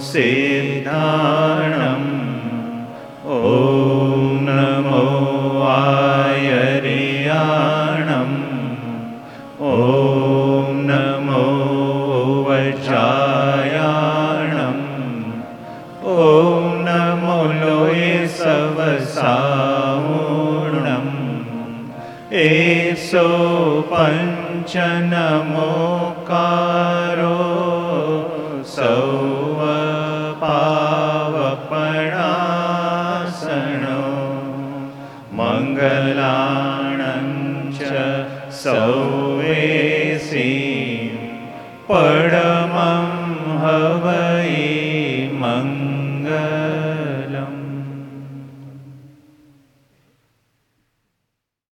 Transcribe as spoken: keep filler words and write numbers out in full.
सिद्धाणम् ॐ नमो आयर्याणम् ॐ नमो वज्रायाणम् ॐ नमो लोये सवसाऊणम् एसो पञ्च नमोकारो सौव पावपणासनो मङ्गलाणं च सौवेसि परमं हवै मङ्गलम्